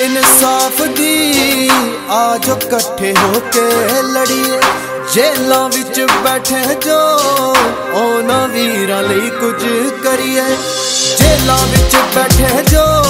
इंसाफ दी आज कट्ठे होके लड़िए। जेलों विच बैठे जो उन्हां वीरां लई कुछ करिए। जेलों विच बैठे जो